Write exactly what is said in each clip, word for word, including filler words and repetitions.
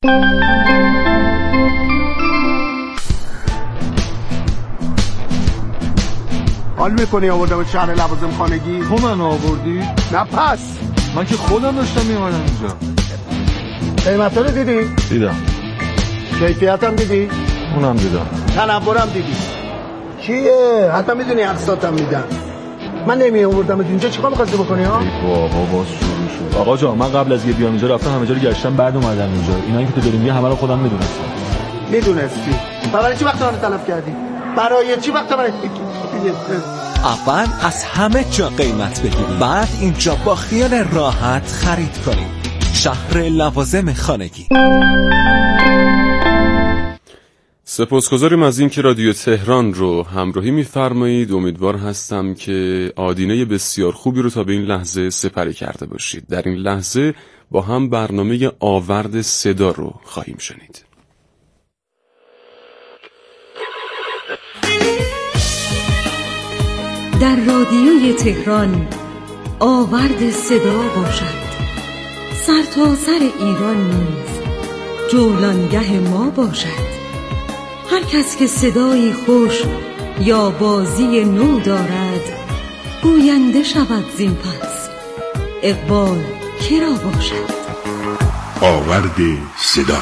حال میکنی آوردم شهر لوازم خانگی؟ تو من آوردی؟ نه پس من که خودم داشتم میومدم اینجا. قیمت رو دیدی؟ دیدم. کیفیت هم دیدی؟ اونم دیدم. تنورم دیدی؟ چیه؟ حتی میدونی اقساطم میدن. من نمی آوردم اینجا چیکار می‌خواستی بکنی ها؟ بابا باز شروع شد. آقا جان من قبل از یه بیام اینجا رفتم همه جا رو گشتم بعد اومدم اینجا. اینا که تو داری میگی همه رو خودم میدونستم. میدونستی؟ برای چی وقت من تلف کردی؟ برای چی وقت من اول از همه جا قیمت بگیرید، بعد اینجا با خیال راحت خرید کنید. شهر لوازم خانگی. سپاسگزاریم از اینکه رادیو تهران رو همراهی می‌فرمایید. امیدوار هستم که آدینه بسیار خوبی رو تا به این لحظه سپری کرده باشید. در این لحظه با هم برنامه آورد صدا رو خواهیم شنید. در رادیوی تهران آورد صدا باشد، سر تا سر ایران نیز جولانگه ما باشد. هر کس که صدایی خوش یا بازی نو دارد، گوینده شود زین پس اقبال کرا باشد. آورد صدا.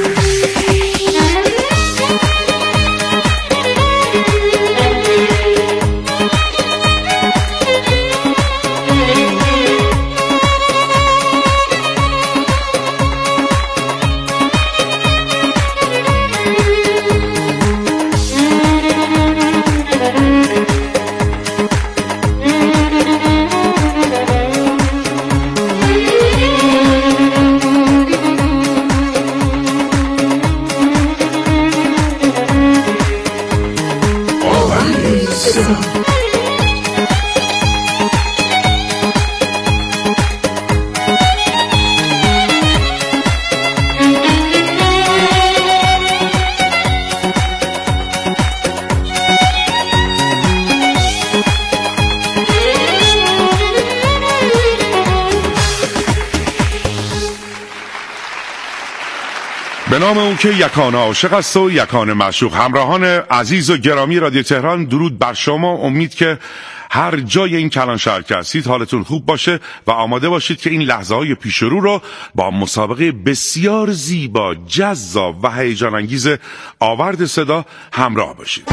به نام او که یکان عاشق است و یکان معشوق. همراهان عزیز و گرامی رادیو تهران، درود بر شما. امید که هر جای این کلان شهر که هستید حالتون خوب باشه و آماده باشید که این لحظه های پیش رو رو با مسابقه بسیار زیبا، جذاب و هیجان انگیز آورد صدا همراه باشید.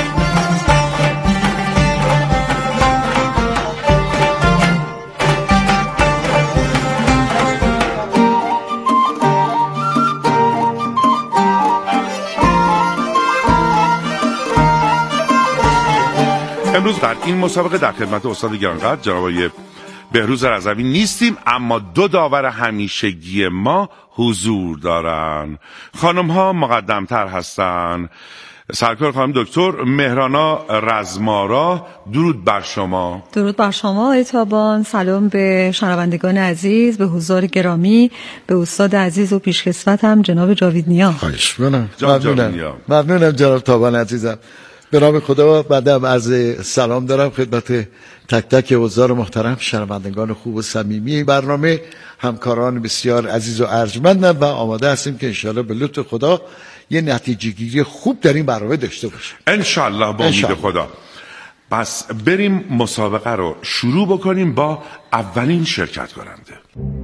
امروز در این مسابقه در خدمت استاد گرانقدر جناب آقای بهروز رضوی نیستیم، اما دو داور همیشگی ما حضور دارن. خانم ها مقدمتر هستن. سرکار خانم دکتر مهرانا رزمارا، درود بر شما. درود بر شما آقای تابان. سلام به شنوندگان عزیز، به حضار گرامی، به استاد عزیز و پیشکسوتم جناب جاوید نیا. خواهش می‌کنم. ممنونم. ممنونم جناب تابان عزیزم. به نام خدا بعدم عرض سلام دارم خدمت تک تک حضار محترم، شنوندگان خوب و صمیمی برنامه، همکاران بسیار عزیز و ارجمندم و آماده هستیم که انشالله به لطف خدا یه نتیجه گیری خوب در این برنامه داشته باشیم انشالله با امید خدا. پس بریم مسابقه رو شروع بکنیم با اولین شرکت کننده.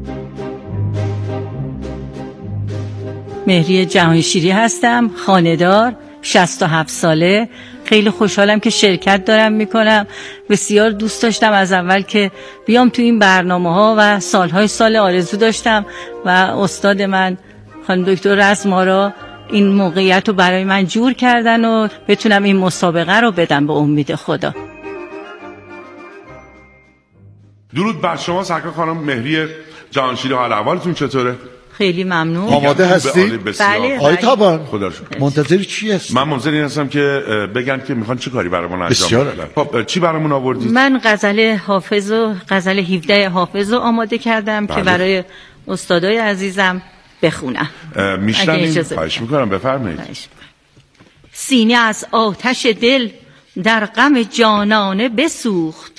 مهری جهانشیری هستم، خانه‌دار، شصت و هفت ساله. خیلی خوشحالم که شرکت دارم میکنم. بسیار دوست داشتم از اول که بیام تو این برنامه ها و سالهای سال آرزو داشتم و استاد من خانم دکتر رزمارا این موقعیت رو برای من جور کردن و بتونم این مسابقه رو بدم به امید خدا. درود بر شما سرکار خانم مهری جهانشیری، حال احوالتون چطوره؟ خیلی ممنون. آماده هستی؟ بله. آقای تابان خدا شکر. منتظر چی هستی؟ من منتظر این هستم که بگن که میخوان چه کاری برامون انجام بدن. خب چی برامون آوردید؟ من غزل حافظ و غزل هفده حافظ رو آماده کردم بله. که برای استادای عزیزم بخونم. میشنویم؟ خواهش میکنم بفرمایید. سینه از آتش دل در غم جانانه بسوخت،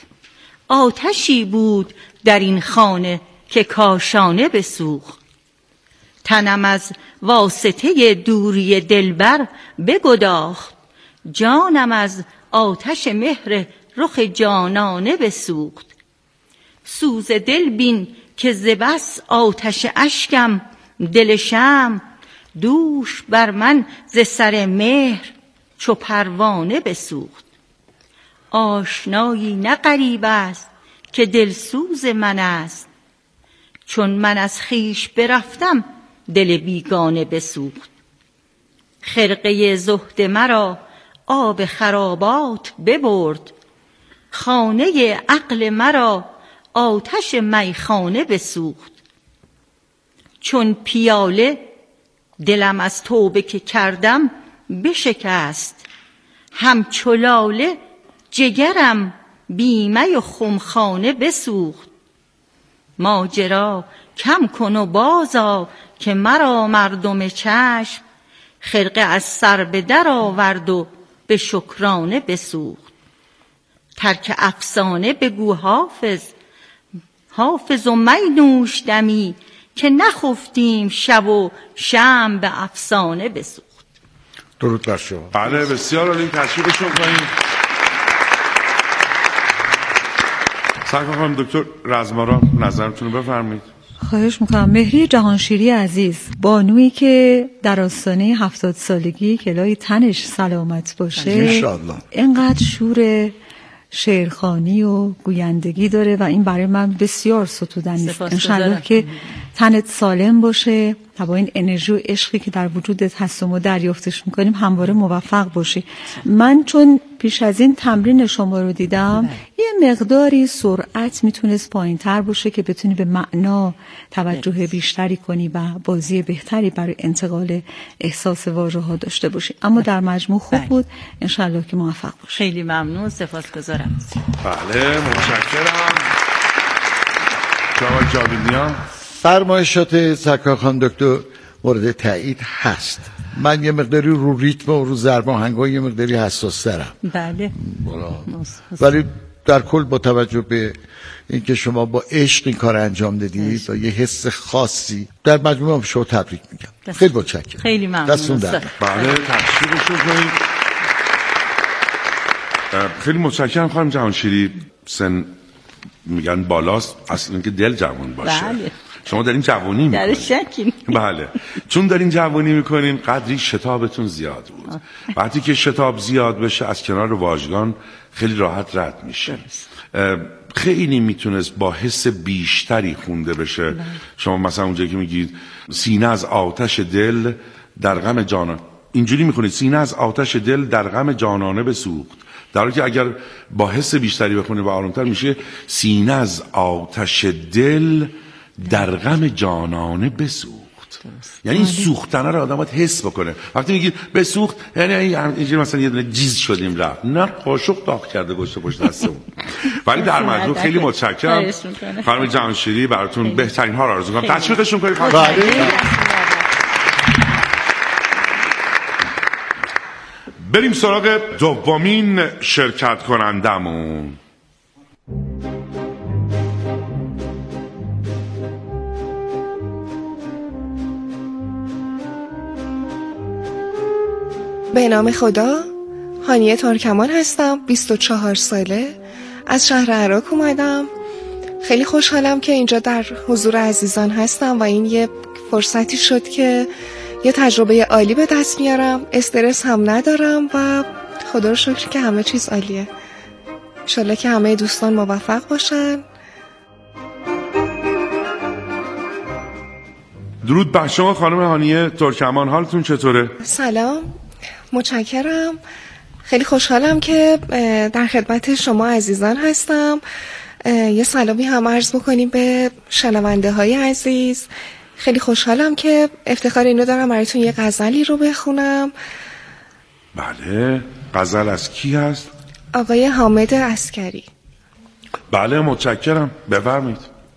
آتشی بود در این خانه که کاشانه بسوخت. تنم از واسطه دوری دلبر بگداخت، جانم از آتش مهر رخ جانانه بسوخت. سوز دل بین که ز بس آتش اشکم دل شمع، دوش بر من ز سر مهر چو پروانه بسوخت. آشنایی نه غریب است که دلسوز من است، چون من از خویش برفتم دل بیگانه بسوخت. خرقه زهد مرا آب خرابات ببرد، خانه عقل مرا آتش میخانه بسوخت. چون پیاله دلم از توبه که کردم بشکست، همچو لاله جگرم بیمه و خمخانه بسوخت. ماجرا کم کن و بازا که مرا مردم چشم، خرقه از سر به در آورد و به شکرانه بسوخت. ترک افسانه بگو حافظ، حافظ و می نوش دمی، که نخفتیم شب و شمع به افسانه بسوخت. درود بر شما. بله بسیار عالی، تشویقشون کنیم. سرکار خانم دکتر رزماران نظرتون رو بفرمایید. خواهش میکنم. مهری جهانشیری عزیز، بانویی که در آستانه هفتاد سالگی کلای تنش سلامت باشه، انشالله، اینقدر شور شعرخوانی و گویندگی داره و این برای من بسیار ستودنی است. انشالله که تنت سالم باشه و با این انرژی و عشقی که در وجودت هست و ما دریافتش میکنیم همواره موفق باشی. من چون پیش از این تمرین شما رو دیدم، یه مقداری سرعت میتونست پایین تر باشه که بتونی به معنا توجه بیشتری کنی و بازی بهتری برای انتقال احساس واژه ها داشته باشی، اما در مجموع خوب بود. انشالله که موفق باشی. خیلی ممنون، سپاسگزارم. بله متشکرم. جناب جاویدیان، فرمایشات سرکار خانم دکتر مورد تایید هست. من یه مقداری رو ریتم و رو ضرب آهنگ‌ها یه مقداری حساس ترم. بله. ولی در کل با توجه به اینکه شما با عشق این کار انجام دادید و یه حس خاصی، در مجموع هم شما تبریک میگم. خیلی متشکرم. خیلی ممنون. دستون در. بله تشکیرشون کنید. خیلی متشکرم خانم جهانشیری. سن میگن بالاست، اصلا که دل جوان باشه. بله. شما دارین جوانی میکنین. در شکی. بله، چون دارین جوانی میکنین قدری شتابتون زیاد بود. وقتی که شتاب زیاد بشه از کنار واژگان خیلی راحت رد میشه. خیلی میتونست با حس بیشتری خونده بشه. شما مثلا اونجایی که میگید سینه از آتش دل در غم جانان، اینجوری میخونید سینه از آتش دل در غم جانانه بسوخت، در حالی که اگر با حس بیشتری بخونید و آرومتر میشه سینه از آتش دل در غم جانانه بسوخت. یعنی این سوختنه رو آدم باید حس بکنه. وقتی میگید بسوخت یعنی اینجوری مثلا یه دونه جیز شدیم رفت، نه قاشق داغ کرده گوشت پشت دستمون. ولی در مجموع خیلی متشکرم خانم جهانشیری، براتون بهترین ها رو آرزو می‌کنم. تشویقشون کنید. بریم سراغ دومین شرکت کنندمون. به نام خدا، هانیه ترکمان هستم، بیست و چهار ساله، از شهر عراق اومدم. خیلی خوشحالم که اینجا در حضور عزیزان هستم و این یه فرصتی شد که یه تجربه عالی به دست میارم، استرس هم ندارم و خدا رو شکر که همه چیز عالیه. انشالله که همه دوستان موفق باشن. درود بر شما خانم هانیه ترکمان، حالتون چطوره؟ سلام، متشکرم. خیلی خوشحالم که در خدمت شما عزیزان هستم. یه سلامی هم عرض بکنیم به شنونده های عزیز. خیلی خوشحالم که افتخار اینو دارم براتون یه غزلی رو بخونم. بله، غزل از کی هست؟ آقای حامد عسکری. بله متشکرم، بفرمایید.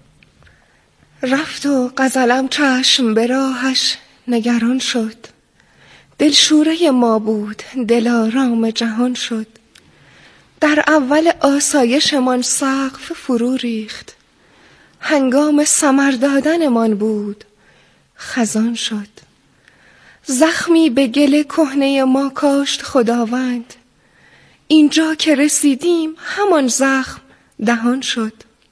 رفت و غزلم چشم به راهش نگران شد، دلشوره ما بود دلارام جهان شد. در اول آسایشمان سقف فرو ریخت، هنگام ثمر دادنمان بود خزان شد. زخمی به گل کهنه ما کاشت خداوند، اینجا که رسیدیم همان زخم دهان شد.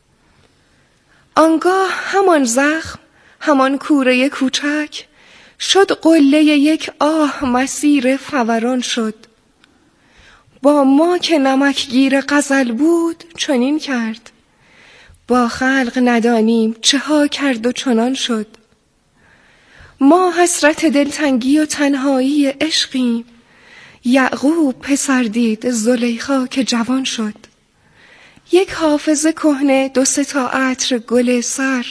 آنگاه همان زخم، همان کوره کوچک، شد قله یک آه مسیر فوران شد. با ما که نمکگیر غزل بود چنین کرد، با خلق ندانیم چه ها کرد و چنان شد. ما حسرت دلتنگی و تنهایی عشقیم، یعقوب پسر دید زلیخا که جوان شد. یک حافظه کهنه دو سه تا عطر گل سر،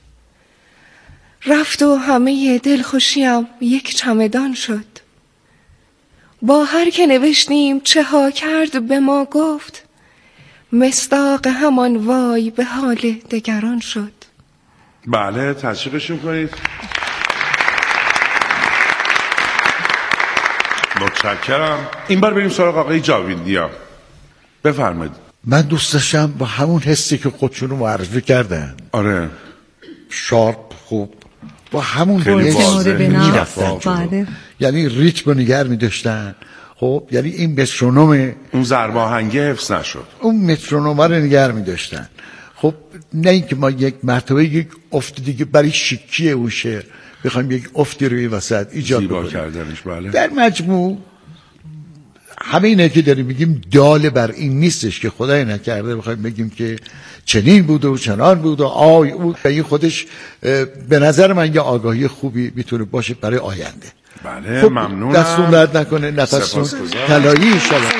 رفت و همه دلخوشیم یک چمدان شد. با هر که نوشتیم چه ها کرد به ما گفت، مصداق همان وای به حال دگران شد. بله تشویقشون کنید. متشکرم. این بار بریم سراغ آقای جاویدنیا. بفرمایید. من دوست داشتم با همون حسی که خودشون رو معرفی کردن، آره شارپ خوب، با همون واضح میرفتن، یعنی ریتم رو نگر میداشتن. خب یعنی این مترونوم، اون ضرب آهنگی حفظ نشد، اون مترونوم رو نگر میداشتن. خب نه اینکه ما یک مرتبه یک افت دیگه برای شیکی اون شعر بخوایم یک افتی روی وسط ایجاد زیبا بکنیم کردنش. بله. در مجموع همه اینه که داریم میگیم دال بر این نیستش که خدای نکرده بخوایم بگیم که چنین بود و چنان بود و آی او. این خودش به نظر من یه آگاهی خوبی میتونه باشه برای آینده. بله. خب ممنونم. دستون درد نکنه، نفستون طلایی انشالله.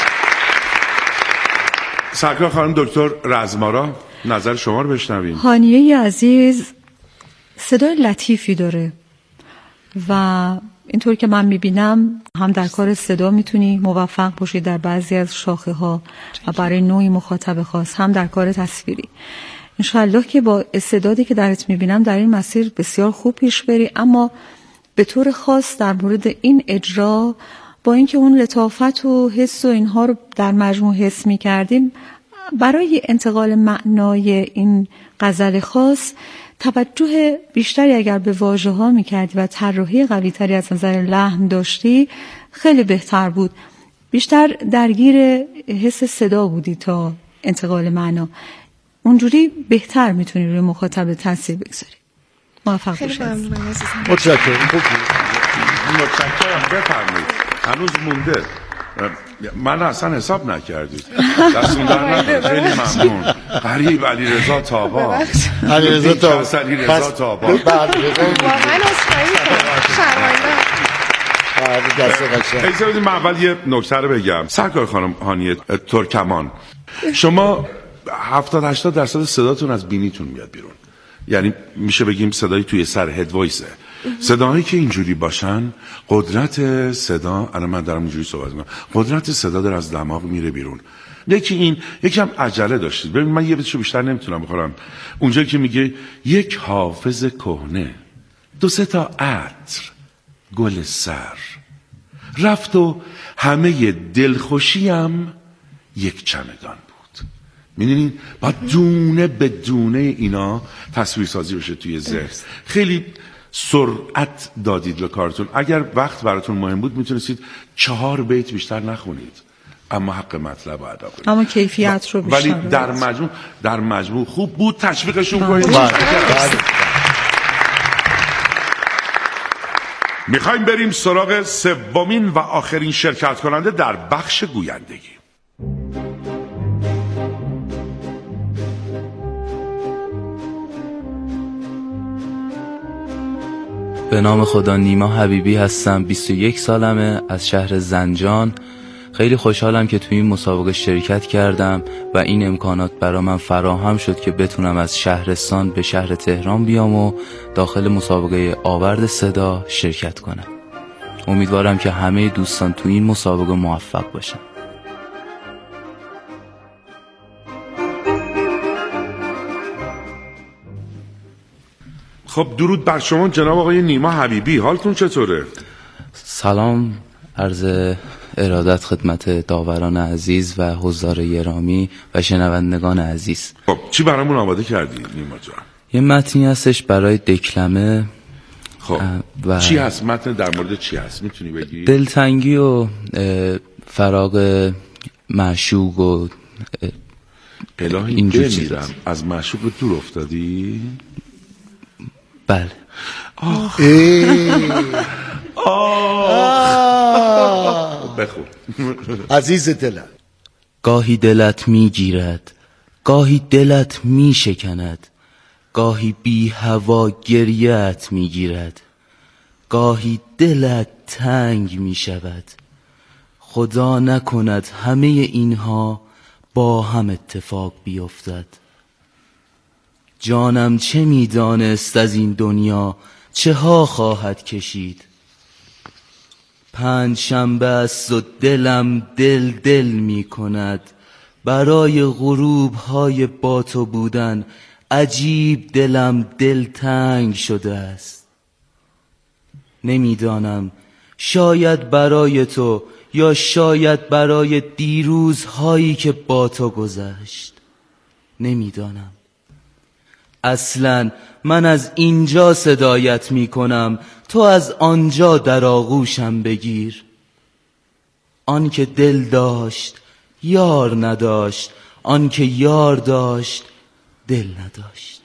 سرکار خانم دکتر رزمارا، نظر شما رو بشنویم. هانیه عزیز صدای لطیفی داره و اینطور که من میبینم هم در کار صدا میتونی موفق باشی در بعضی از شاخه ها و برای نوعی مخاطب خاص، هم در کار تصویری. انشالله که با استعدادی که درت میبینم در این مسیر بسیار خوب پیش بری. اما به طور خاص در مورد این اجرا، با اینکه اون لطافت و حس و اینها رو در مجموع حس میکردیم، برای انتقال معنای این غزل خاص توجه بیشتری اگر به واژه ها میکردی و طراحی قوی تری از نظر لحن داشتی خیلی بهتر بود. بیشتر درگیر حس صدا بودی تا انتقال معنا. اونجوری بهتر میتونی روی مخاطب تاثیر بگذاری. موفق باشید. متشکرم. متشکرم. بفرمایید. هنوز مونده. من اصلا حساب نکردید. دستون در نکنه. خیلی ممنون. قریب علیرضا تابا. علیرضا تابا. علیرضا تابا. واقعا اصفایی شرمنده. اجازه بدید من اول یه نکته رو بگم. سرکار خانم هانیه ترکمان، شما هفتاد هشتاد درصد صداتون از بینیتون میاد بیرون. یعنی میشه بگیم صدایی توی سر هد وایسه. صداهایی که اینجوری باشن، قدرت صدا، الان من دارم اینجوری صحبت میکنم، قدرت صدا در از دماغ میره بیرون. یکی این، یکم عجله داشتید. ببین من یه بسشو بیشتر نمیتونم بخورم. اونجا که میگه یک حافظ کهنه دو سه تا عطر گل سر، رفت و همه دلخوشیم یک چمدان بود. میدونین با دونه به دونه اینا تصویرسازی بشه توی ذهن. خیلی سرعت دادید به کارتون. اگر وقت براتون مهم بود میتونستید چهار بیت بیشتر نخونید، اما حق مطلب رو ادا کنید، اما کیفیت رو بیشتر. ولی در مجموع در مجموع خوب بود. تشویقشون کنید. میخوایم بریم سراغ سومین و آخرین شرکت کننده در بخش گویندگی. به نام خدا، نیما حبیبی هستم. بیست و یک سالمه، از شهر زنجان. خیلی خوشحالم که توی این مسابقه شرکت کردم و این امکانات برای من فراهم شد که بتونم از شهرستان به شهر تهران بیام و داخل مسابقه آورد صدا شرکت کنم. امیدوارم که همه دوستان توی این مسابقه موفق باشن. خب درود بر شما جناب آقای نیما حبیبی، حالتون چطوره؟ سلام، عرض ارادت خدمت داوران عزیز و حضار گرامی و شنوندگان عزیز. خب چی برامون آماده کردی نیما جان؟ یه متنی هستش برای دکلمه خب و چی هست متن در مورد چی هست میتونی بگی؟ دلتنگی و فراق معشوق و الهی بمیرم از معشوق دور افتادی؟ بله. آه آه بخون. عزیز دلم، گاهی دلت میگیرد، گاهی دلت میشکند، گاهی بی هوا گریه‌ات میگیرد، گاهی دلت تنگ میشود. خدا نکند همه اینها با هم اتفاق بیفتد. جانم چه میدانست از این دنیا چه ها خواهد کشید. پنج شنبه است و دلم دل دل می کند. برای غروب های با تو بودن عجیب دلم دل تنگ شده است. نمیدانم، شاید برای تو یا شاید برای دیروزهایی که با تو گذشت. نمیدانم. اصلا من از اینجا صدایت می کنم، تو از آنجا در آغوشم بگیر. آن که دل داشت یار نداشت، آن که یار داشت دل نداشت.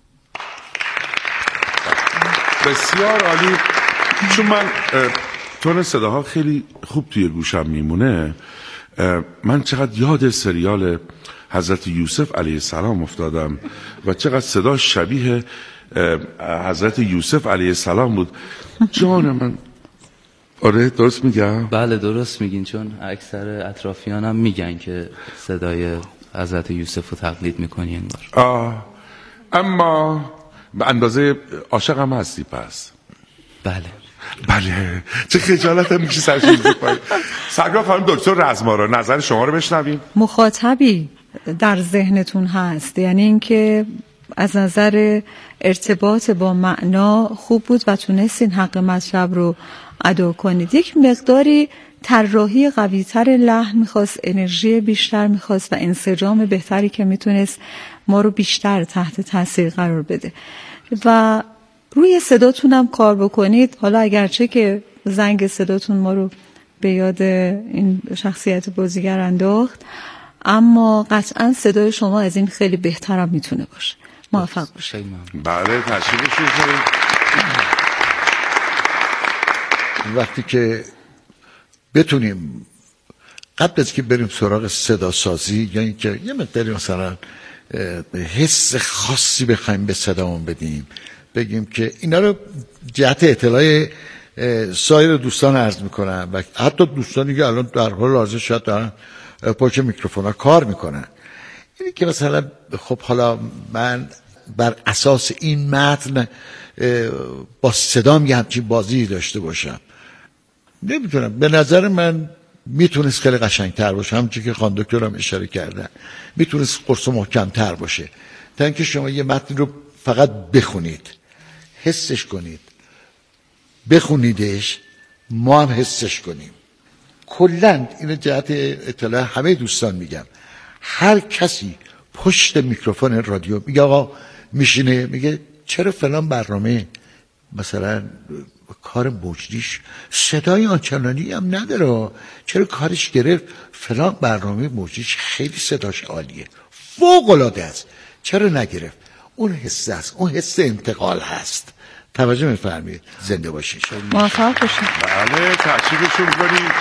بسیار عالی. چون من تون صداها خیلی خوب توی گوشم میمونه، من چقدر یاد سریال حضرت یوسف علیه السلام افتادم و چقدر صدا شبیه حضرت یوسف علیه السلام بود. جان من. آره درست میگم؟ بله درست میگین، چون اکثر اطرافیانم میگن که صدای حضرت یوسف رو تقلید میکنی انگار. آه اما به اندازه عاشقم هستی پس؟ بله بله. چه خجالت هم میشه سرشون بکنی. سرگاه خانم دکتر رزمارا، نظر شما رو بشنویم. مخاطبی در ذهنتون هست، یعنی اینکه از نظر ارتباط با معنا خوب بود و تونستین حق مطلب رو ادا کنید. یک مقداری طراحی قوی‌تر لحن میخواست، انرژی بیشتر میخواست و انسجام بهتری که میتونست ما رو بیشتر تحت تاثیر قرار بده و روی صداتونم کار بکنید. حالا اگرچه که زنگ صداتون ما رو به یاد این شخصیت بازیگر انداخت، اما قطعا صدای شما از این خیلی بهترم میتونه باشه. موفق باشید. بله تشریف بفرمایید. وقتی که بتونیم قبل از که بریم سراغ صدا سازی، یعنی که یه مقداری مثلا حس خاصی بخوایم به صدامون بدیم، بگیم که اینا رو جهت اطلاع سایر دوستان عرض میکنم و حتی دوستانی که الان در حال حاضر شاید دارن پشت میکروفون ها کار میکنن، یعنی که مثلا خب حالا من بر اساس این متن با صدام یه همچین بازی داشته باشم، نمیتونم. به نظر من میتونست خیلی قشنگتر باشه، همچون که خانم دکتر هم اشاره کردن، میتونست قرص و محکمتر باشه تا اینکه شما یه متن رو فقط بخونید، حسش کنید، بخونیدش، ما هم حسش کنیم. کلن این جهت اطلاع همه دوستان میگم، هر کسی پشت میکروفون رادیو میگه آقا میشینه میگه چرا فلان برنامه مثلا کار مجریش صدای آنچنانی هم نداره، چرا کارش گرفت، فلان برنامه مجریش خیلی صداش عالیه، فوق العاده است، چرا نگرفت؟ اون حس است، اون حس انتقال هست. توجه می‌فرمایید. زنده باشید. موفق باشید. بله تشریفشون کنید.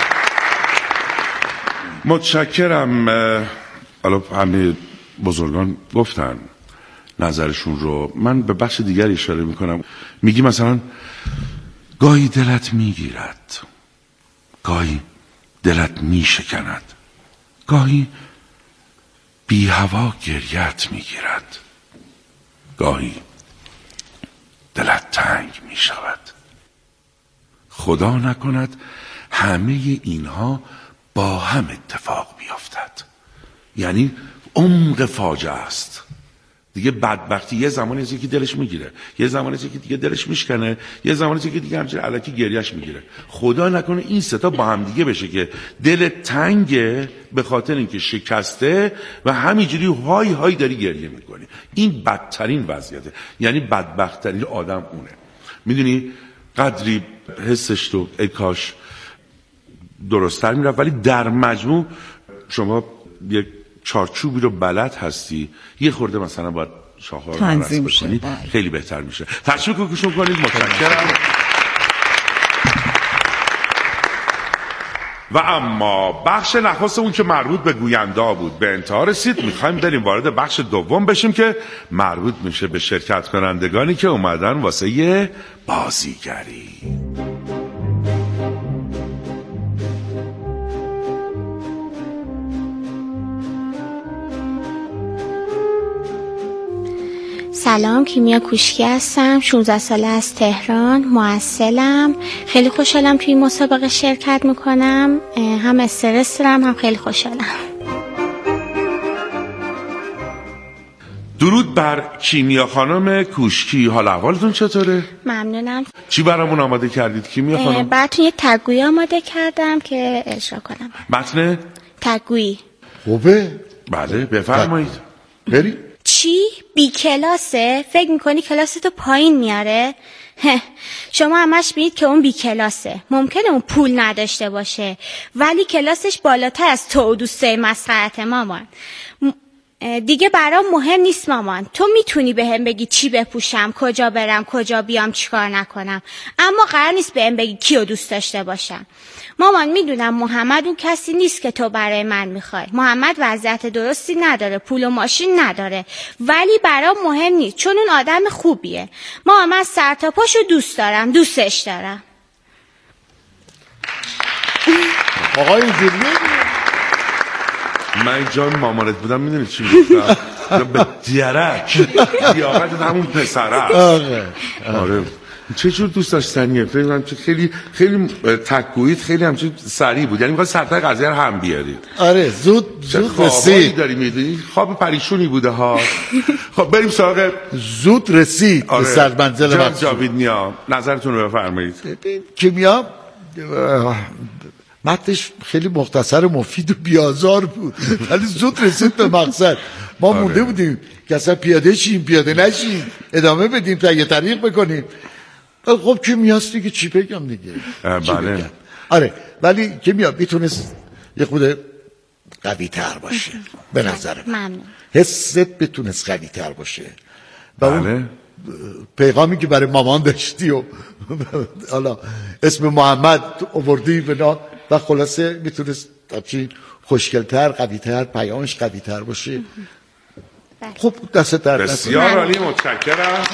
متشکرم. حالا همه بزرگان گفتن نظرشون رو، من به بخش دیگری اشاره میکنم. میگی مثلا گاهی دلت میگیرد، گاهی دلت میشکند، گاهی بی هوا گریت میگیرد، گاهی دلت تنگ میشود. خدا نکند همه اینها با هم اتفاق بیفتد. یعنی عمق فاجعه است دیگه. بدبختی یه زمانی است که دلش میگیره، یه زمانی است که دیگه دلش میشکنه، یه زمانی است که دیگه همچین الکی گریهش میگیره. خدا نکنه این سه تا با هم دیگه بشه که دل تنگه به خاطر اینکه شکسته و همینجوری های های داری گریه میکنی. این بدترین وضعیته، یعنی بدبخت‌ترین آدم اونه. میدونی قدری حسش تو ای کاش درست‌تر میرفت، ولی در مجموع شما یک چارچوبی رو بلد هستی، یه خورده مثلا باید شاه‌ها رو تنظیم بکنی، خیلی بهتر میشه. تشویق رو گوش کنید. متشکرم. و اما بخش نخست اون که مربوط به گوینده بود به انتها رسید. میخوایم بریم وارد بخش دوم بشیم که مربوط میشه به شرکت کنندگانی که اومدن واسه یه بازیگری. سلام، کیمیا کوشکی هستم. شانزده ساله از تهران، معسلم. خیلی خوشحالم توی این مسابقه شرکت میکنم. هم استرس دارم هم خیلی خوشحالم. درود بر کیمیا خانم کوشکی، حال احوالتون چطوره؟ ممنونم. چی برامون آماده کردید کیمیا خانم؟ براتون یه تگویی آماده کردم که اجرا کنم. متن تگویی. خوبه؟ بله بفرمایید. بریم. چی؟ بی کلاسه؟ فکر میکنی کلاستو پایین میاره؟ شما همش میگید که اون بی کلاسه. ممکنه اون پول نداشته باشه ولی کلاسش بالاتر از تو و دوستای مسخرت مامان. دیگه برام مهم نیست مامان. تو میتونی بهم بگی چی بپوشم، کجا برم، کجا بیام، چیکار نکنم، اما قرار نیست بهم بگی کیو دوست داشته باشم. مامان میدونم محمد اون کسی نیست که تو برای من میخوای. محمد وضعیت درستی نداره، پول و ماشین نداره، ولی برام مهم نیست چون اون آدم خوبیه. مامان من سر تا پاشو دوست دارم، دوستش دارم. آقای اینجوریه من جای مامانت بودم میدونی چی میگفتم؟ به دیرک دیابت همون پسره. آره آره چه جور دوست داشتنیه. فکر خیلی خیلی تکگوییت خیلی همچین سریع بود، یعنی میخواد سرتای قضیه رو هم بیارید. آره زود زود رسید. داری میدونی خواب پریشونی بوده ها. خب بریم سراغ زود رسید آره. به سرمنزل جناب جاوید نیا نظرتون رو بفرمایید. کیمیا متنش خیلی مختصر و مفید و بیازار بود ولی زود رسید به مقصد. ما آره. مونده بودیم که اصلا پیاده شیم پیاده نشیم، ادامه بدیم تا یه طریق بکنیم. خب کیمیاست دیگه، چی بگم دیگه. بله آره ولی کیمیا میتونست یه خود قوی تر باشه به نظر من. حست بتونست قوی تر باشه و بله. اون پیغامی که برای مامان داشتی و حالا اسم محمد آوردی بنا و خلاصه میتونست همچین خوشگلتر قویتر پیامش قویتر باشه. خب دست در دست. بسیار عالی، متشکرم.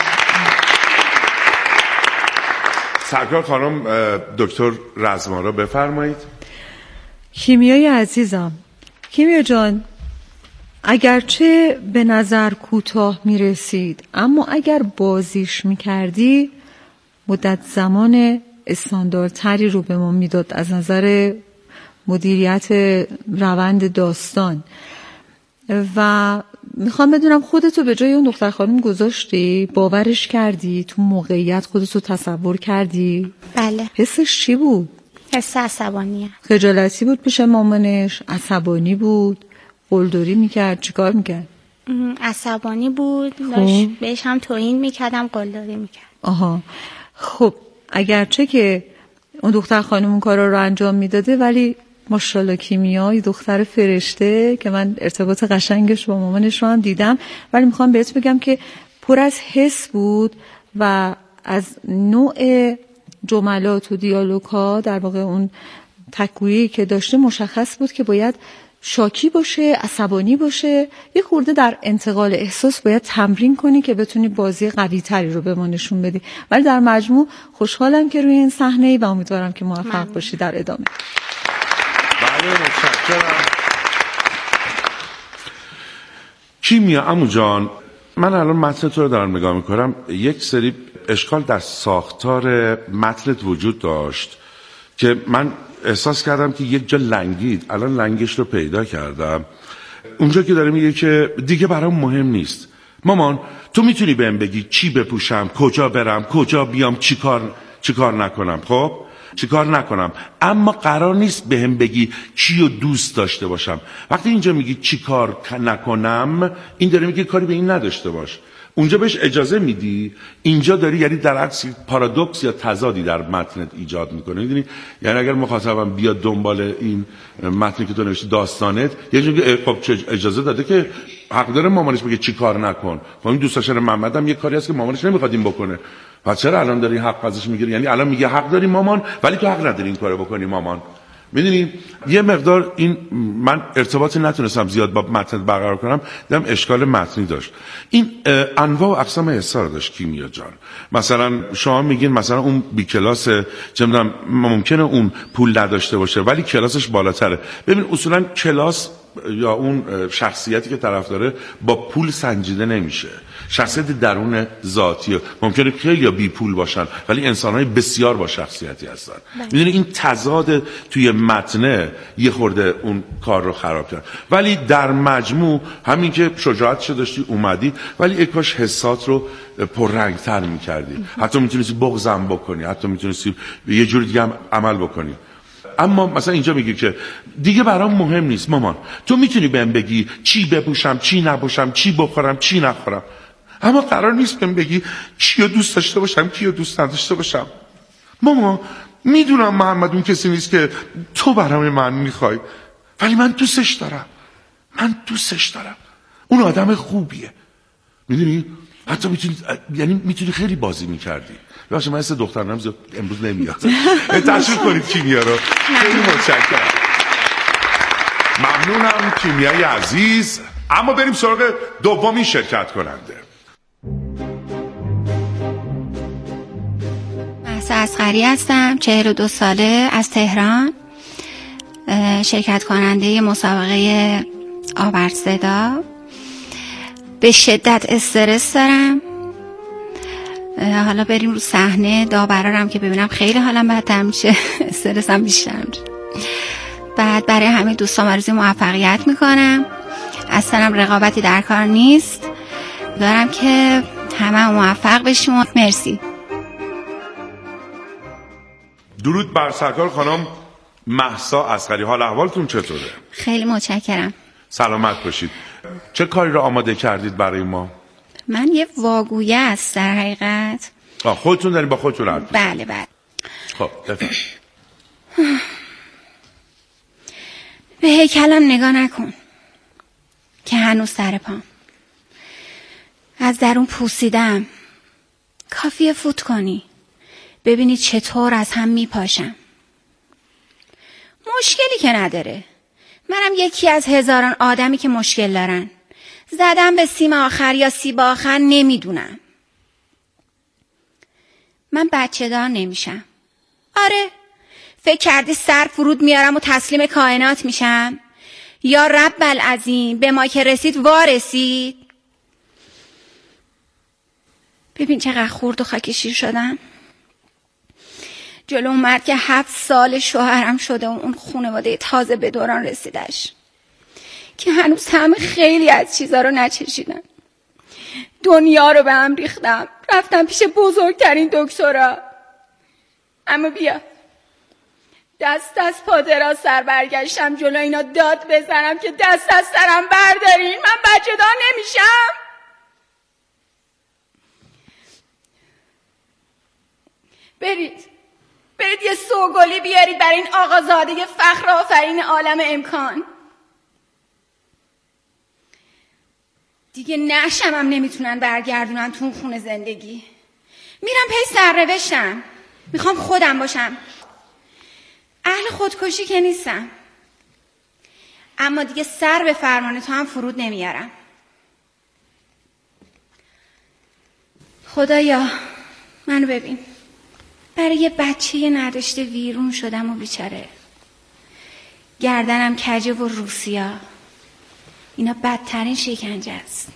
سرکار خانم دکتر رزمارا بفرمایید. کیمیای عزیزم، کیمیا جان اگرچه به نظر کوتاه می رسید اما اگر بازیش می کردی مدت زمان استانداردتری رو به ما میداد از نظر مدیریت روند داستان. و میخوام بدونم خودتو به جای اون دختر خانم گذاشتی؟ باورش کردی؟ تو موقعیت خودتو تصور کردی؟ بله. حسش چی بود؟ حس عصبانیه. خجالتی بود پیش مامانش؟ عصبانی بود؟ قلدری میکرد؟ چیکار میکرد؟ عصبانی بود. داشت بهش هم توهین میکردم، قلدری میکرد. آها. خب اگرچه که اون دختر خانم اون کارا رو انجام میداده ولی ماشاءالله کیمیا یه دختر فرشته که من ارتباط قشنگش با مامانش رو هم دیدم، ولی میخوام بهت بگم که پر از حس بود و از نوع جملات و دیالوگ ها در واقع اون تکویی که داشته مشخص بود که باید شاکی باشه، عصبانی باشه. یه خورده در انتقال احساس باید تمرین کنی که بتونی بازی قوی تری رو به ما نشون بدی. ولی در مجموع خوشحالم که روی این صحنه‌ای و امیدوارم که موفق باشی در ادامه. بله متشکرم. کیمیا عمو جان، من الان متن تو رو دارم نگاه میکنم، یک سری اشکال در ساختار متنت وجود داشت که من احساس کردم که یک جا لنگید. الان لنگش رو پیدا کردم. اونجا که داره میگه که دیگه برام مهم نیست مامان، تو میتونی بهم بگی چی بپوشم، کجا برم، کجا بیام، چیکار چیکار نکنم. خب چیکار نکنم، اما قرار نیست بهم بگی چیو دوست داشته باشم. وقتی اینجا میگی چیکار نکنم، این داره میگه کاری به این نداشته باش. اونجا بهش اجازه میدی، اینجا داری یعنی در عکس پارادوکس یا تضادی در متنت ایجاد میکنه. میدونی یعنی اگر مخاطبم بیاد دنبال این متنی که تو نوشتی داستانت، یه جوری خب اجازه داده که حق داره مامانش بگه چی کار نکن. خب این دوست داشتن محمد هم یه کاری هست که مامانش نمیخواد این بکنه، پس چرا الان داری حق ازش میگیری؟ یعنی الان میگه حق داری مامان، ولی تو حق نداری این کارو بکنی مامان. میدونی یه مقدار این من ارتباطی نتونستم زیاد با متن برقرار کنم، دیدم اشکال متنی داشت. این انواع و اقسام احسا رو داشت کیمیا جان. مثلا شما میگین مثلا اون بی کلاس چه میدونم ممکنه اون پول نداشته باشه ولی کلاسش بالاتره. ببین اصولا کلاس یا اون شخصیتی که طرف داره با پول سنجیده نمیشه. شخصیت درون ذاتی ممکنه خیلی بی پول باشن ولی انسان‌های بسیار با شخصیتی هستن. میدونی این تضاد توی متن یه خورده اون کار رو خراب کرد. ولی در مجموع همین که شجاعتش داشتی اومدی، ولی اکاش حسات رو پررنگ‌تر می‌کردی. حتی میتونستی بغضم بکنی، حتی میتونستی یه جوری دیگه هم عمل بکنی. اما مثلا اینجا میگی که دیگه برام مهم نیست مامان، تو میتونی بهم بگی چی بپوشم چی نپوشم، چی بخورم چی نخورم، اما قرار نیست بهم بگی کیو دوست داشته باشم کیو دوست نداشته باشم. ماما میدونم محمد اون کسی نیست که تو برام من میخوای، ولی من دوستش دارم، من دوستش دارم، اون آدم خوبیه. میدونی حتی میتونی یعنی میتونی خیلی بازی میکردی. باشه من سه دخترم امروز نمیاد. تشویق کنید کیمیا رو. خیلی متشکرم. ممنونم کیمیای عزیز. اما بریم سراغ دومین شرکت کننده. مهسا اصغری هستم، چهل و دو ساله، از تهران. شرکت کننده مسابقه آورد صدا. به شدت استرس دارم. حالا بریم رو صحنه داورارم که ببینم خیلی حالم بهتر میشه، استرسم بیشتر میشه. بعد برای همه دوستان آرزوی موفقیت میکنم. اصلا رقابتی در کار نیست. دارم که همه موفق بشیم. مرسی. درود بر سرکار خانم مهسا اصغری، حال احوالتون چطوره؟ خیلی متشکرم. سلامت باشید. چه کاری رو آماده کردید برای ما؟ من یه واگویه است در حقیقت. آه خودتون دارین با خودتون حرف می‌زنید؟ بله بله. خب بفرمایید. به هیکلم نگاه نکن که هنوز سر پام. از درون پوسیدم. کافیه فوت کنی ببینی چطور از هم میپاشم. مشکلی که نداره. منم یکی از هزاران آدمی که مشکل دارن. زدم به سیم آخر یا سیب آخر نمیدونم. من بچه دار نمیشم. آره فکر کردی سر فرود میارم و تسلیم کائنات میشم؟ یا رب العظیم به ما که رسید وارسید. ببین چقدر خورد و خاک شیر شدم. جلو مرد که هفت سال شوهرم شده و اون خانواده تازه به دوران رسیدش که هنوز همه خیلی از چیزا رو نچشیدن. دنیا رو به هم ریختم، رفتم پیش بزرگترین دکترا. اما بیا دست از پا دراز سر برگشتم جلو اینا داد بزنم که دست از سرم بردارین، من بچه دار نمیشم. برید برید یه سوگلی بیارید برای این آقازاده فخر آفرین عالم امکان. دیگه نشم هم نمیتونن برگردونن تو خونه زندگی. میرم پی سرنوشتم، میخوام خودم باشم. اهل خودکشی که نیستم، اما دیگه سر به فرمان تو هم فرود نمیارم. خدایا منو ببین، برای یه بچه نداشته ویرون شدم و بیچاره. گردنم کجه و روسیا، اینا بدترین شکنجه است.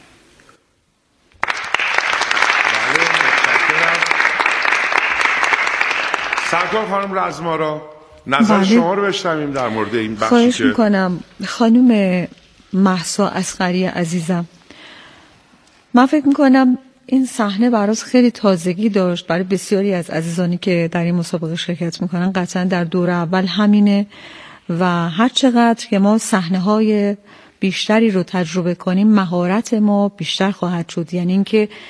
سرکار خانم رزمارا، نظر بله. شما رو بشنویم در مورد این بخشی. خواهش که میکنم خانم مهسا اصغری عزیزم. من فکر میکنم این صحنه براس خیلی تازگی داشت. برای بسیاری از عزیزانی که در این مسابقه شرکت میکنن قطعا در دور اول همینه و هر چقدر که ما صحنه‌های بیشتری رو تجربه کنیم مهارت ما بیشتر خواهد شد. یعنی اینکه